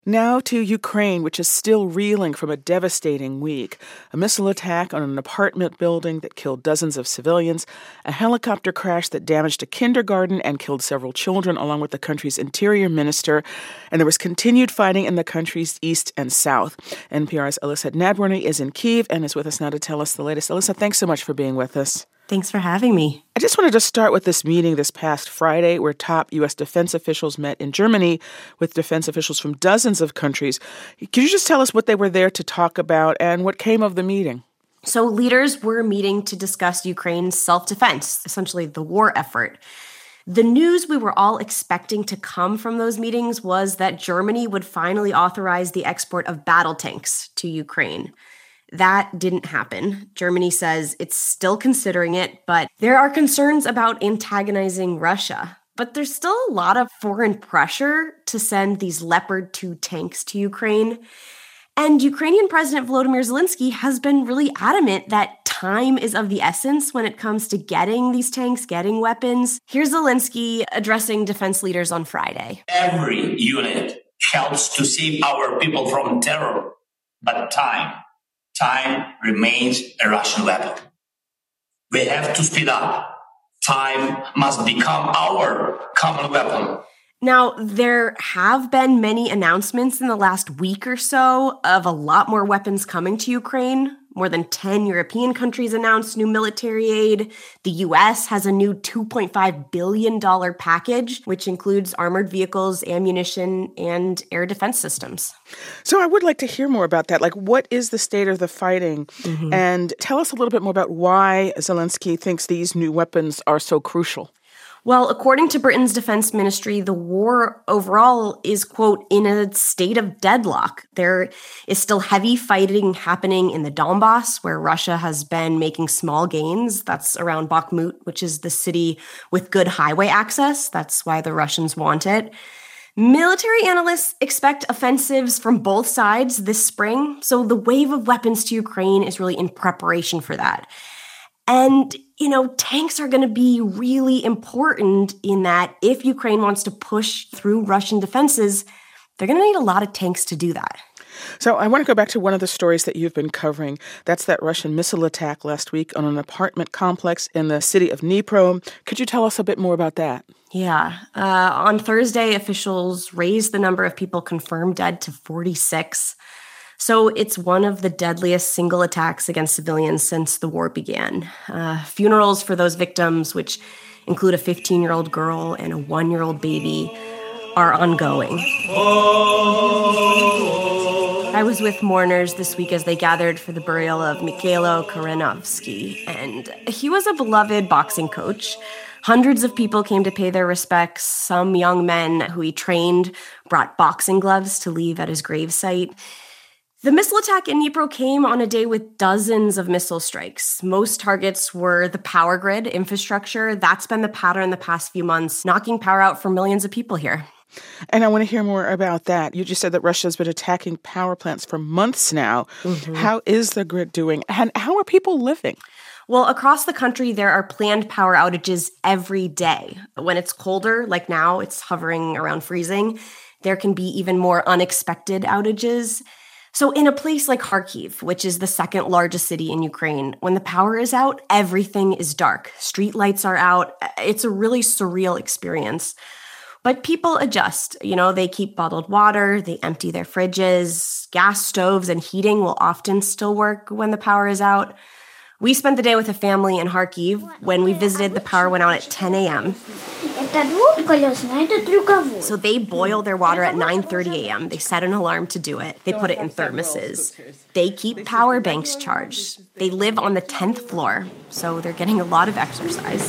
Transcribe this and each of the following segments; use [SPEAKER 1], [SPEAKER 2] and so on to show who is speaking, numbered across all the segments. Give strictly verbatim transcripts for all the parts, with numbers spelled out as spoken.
[SPEAKER 1] Now to Ukraine, which is still reeling from a devastating week. A missile attack on an apartment building that killed dozens of civilians, a helicopter crash that damaged a kindergarten and killed several children, along with the country's interior minister, and there was continued fighting in the country's east and south. N P R's Alyssa Nadworny is in Kyiv and is with us now to tell us the latest. Alyssa, thanks so much for being with us.
[SPEAKER 2] Thanks for having me.
[SPEAKER 1] I just wanted to start with this meeting this past Friday where top U S defense officials met in Germany with defense officials from dozens of countries. Could you just tell us what they were there to talk about and what came of the meeting?
[SPEAKER 2] So leaders were meeting to discuss Ukraine's self-defense, essentially the war effort. The news we were all expecting to come from those meetings was that Germany would finally authorize the export of battle tanks to Ukraine. That didn't happen. Germany says it's still considering it, but there are concerns about antagonizing Russia. But there's still a lot of foreign pressure to send these Leopard two tanks to Ukraine. And Ukrainian President Volodymyr Zelensky has been really adamant that time is of the essence when it comes to getting these tanks, getting weapons. Here's Zelensky addressing defense leaders on Friday.
[SPEAKER 3] Every unit helps to save our people from terror, but time. Time remains a Russian weapon. We have to speed up. Time must become our common weapon.
[SPEAKER 2] Now, there have been many announcements in the last week or so of a lot more weapons coming to Ukraine. More than ten European countries announced new military aid. The U S has a new two point five billion dollars package, which includes armored vehicles, ammunition, and air defense systems.
[SPEAKER 1] So I would like to hear more about that. Like, what is the state of the fighting?
[SPEAKER 2] Mm-hmm.
[SPEAKER 1] And tell us a little bit more about why Zelensky thinks these new weapons are so crucial.
[SPEAKER 2] Well, according to Britain's defense ministry, the war overall is, quote, in a state of deadlock. There is still heavy fighting happening in the Donbass, where Russia has been making small gains. That's around Bakhmut, which is the city with good highway access. That's why the Russians want it. Military analysts expect offensives from both sides this spring. So the wave of weapons to Ukraine is really in preparation for that. And, you know, tanks are going to be really important in that if Ukraine wants to push through Russian defenses, they're going to need a lot of tanks to do that.
[SPEAKER 1] So I want to go back to one of the stories that you've been covering. That's that Russian missile attack last week on an apartment complex in the city of Dnipro. Could you tell us a bit more about that?
[SPEAKER 2] Yeah. Uh, on Thursday, officials raised the number of people confirmed dead to forty-six. So it's one of the deadliest single attacks against civilians since the war began. Uh, funerals for those victims, which include a fifteen-year-old girl and a one-year-old baby, are ongoing. I was with mourners this week as they gathered for the burial of Mikhailo Korenovsky, and he was a beloved boxing coach. Hundreds of people came to pay their respects. Some young men who he trained brought boxing gloves to leave at his gravesite. The missile attack in Dnipro came on a day with dozens of missile strikes. Most targets were the power grid infrastructure. That's been the pattern the past few months, knocking power out for millions of people here.
[SPEAKER 1] And I want to hear more about that. You just said that Russia's been attacking power plants for months now. Mm-hmm. How is the grid doing? And how are people living?
[SPEAKER 2] Well, across the country, there are planned power outages every day. When it's colder, like now, it's hovering around freezing, there can be even more unexpected outages. So in a place like Kharkiv, which is the second largest city in Ukraine, when the power is out, everything is dark. Street lights are out. It's a really surreal experience. But people adjust. You know, they keep bottled water, they empty their fridges. Gas stoves and heating will often still work when the power is out. We spent the day with a family in Kharkiv. When we visited, the power went out at ten a.m. So they boil their water at nine thirty a.m. They set an alarm to do it. They put it in thermoses. They keep power banks charged. They live on the tenth floor, so they're getting a lot of exercise.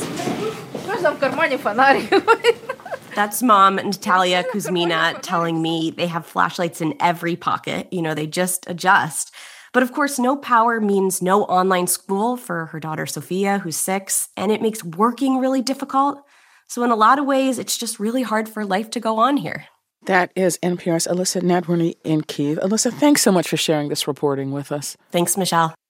[SPEAKER 2] That's mom, Natalia Kuzmina, telling me they have flashlights in every pocket. You know, they just adjust. But of course, no power means no online school for her daughter Sophia, who's six, and it makes working really difficult. So in a lot of ways, it's just really hard for life to go on here.
[SPEAKER 1] That is N P R's Alyssa Nadworny in Kyiv. Alyssa, thanks so much for sharing this reporting with us.
[SPEAKER 2] Thanks, Michelle.